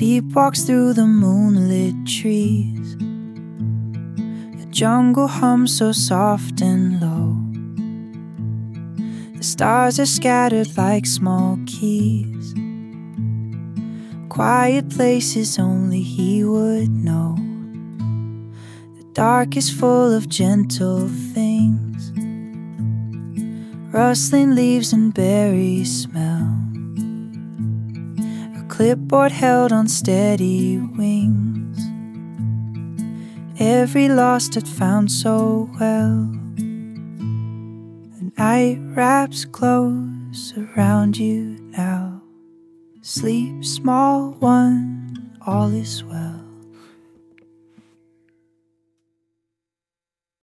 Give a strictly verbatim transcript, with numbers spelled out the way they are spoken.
feet walks through the moonlit trees. The jungle hums so soft and low. The stars are scattered like small keys. Quiet places only he would know. The dark is full of gentle things, rustling leaves and berry smell. A clipboard held on steady wings, every lost had found so well. The night wraps close around you now. Sleep, small one, all is well.